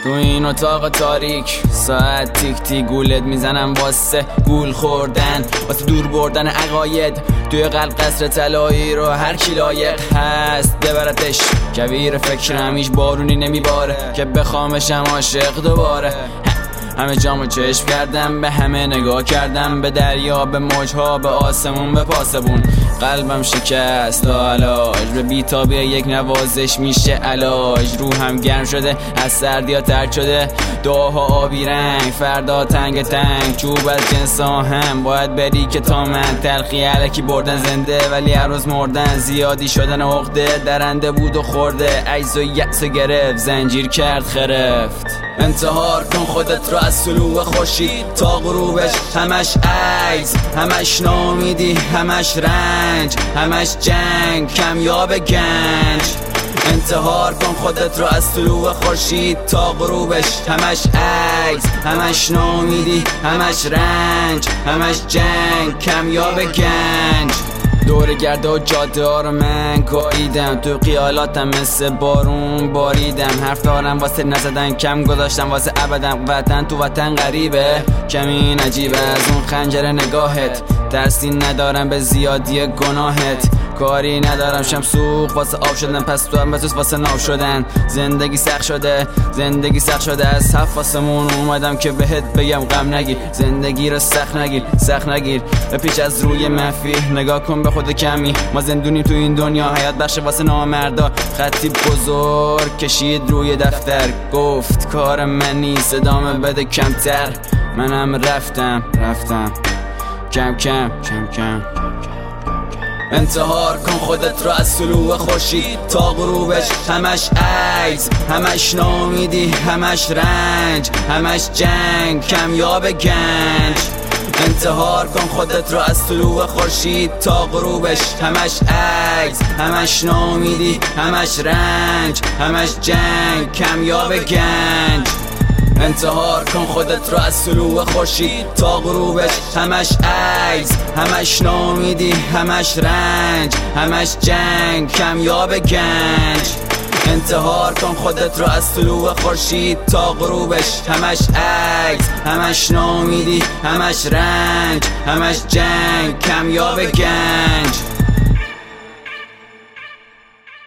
تو این اتاق تاریک ساعت تیک تیک گولت میزنم واسه گول خوردن، واسه دور بردن عقاید. توی قلب قصر طلایی رو هر کی لایق هست ببرتش. کویر فکر همیش بارونی نمیباره که بخوامشم عاشق دوباره. همه جامو چشم کردم، به همه نگاه کردم، به دریا، به موجها، به آسمون، به پاسبون. قلبم شکست تا علاج، به بیتابی یک نوازش میشه علاج. روحم گرم شده از سردیا ترک شده، دعاها آبی رنگ، فردا تنگ تنگ. چوب از جنس هم باید بری که تا من تلخی علکی بردن زنده، ولی هر روز مردن زیادی شدن عقده. درنده بود و خورده عجز و یأس گرفت، زنجیر کرد خرفت. انتحار کن خودت رو از طلوع خورشید تا غروبش، همش عجز، همش ناامیدی، همش رنج، همش جنگ، کمیاب گنج. انتحار کن خودت رو از طلوع خورشید تا غروبش، همش عجز، همش ناامیدی، همش رنج، همش جنگ، کمیاب گنج. دور گرده و جاده ها رو من گاییدم، تو قیالاتم مثل بارون باریدم. حرف دارم واسه نزدن، کم گذاشتم واسه ابدم. وطن تو وطن غریبه، کمی عجیبه از اون خنجر نگاهت. ترسی ندارم به زیادی گناهت، کاری ندارم شم سوق واسه آب شدن، پس تو هم بسوس واسه ناب شدن. زندگی سخت شده، زندگی سخت شده، از هفت واسمون اومدم که بهت بگم غم نگیر. زندگی رو سخت نگیر، سخت نگیر، به پیچ از روی منفی نگاه کن به خود کمی. ما زندونیم تو این دنیا، حیات بخش واسه نامردا. خطی بزرگ کشید روی دفتر، گفت کار من نیست ادامه بده کمتر. منم رفتم کم کم کم کم. انتحار کن خودت رو از طلوع خورشید تا غروبش، همش عجز، همش ناامیدی، همش رنج، همش جنگ، کمیاب گنج. انتحار کن خودت رو از طلوع خورشید تا غروبش، همش عجز، همش ناامیدی، همش رنج، همش جنگ، کمیاب گنج. انتحار کن خودت رو از طلوع خورشید تا غروبش، همش عجز، همش ناامیدی، همش رنج، همش جنگ، کمیاب گنج. انتحار کن خودت رو از طلوع خورشید تا غروبش، همش عجز، همش ناامیدی، همش رنج، همش جنگ، کمیاب گنج.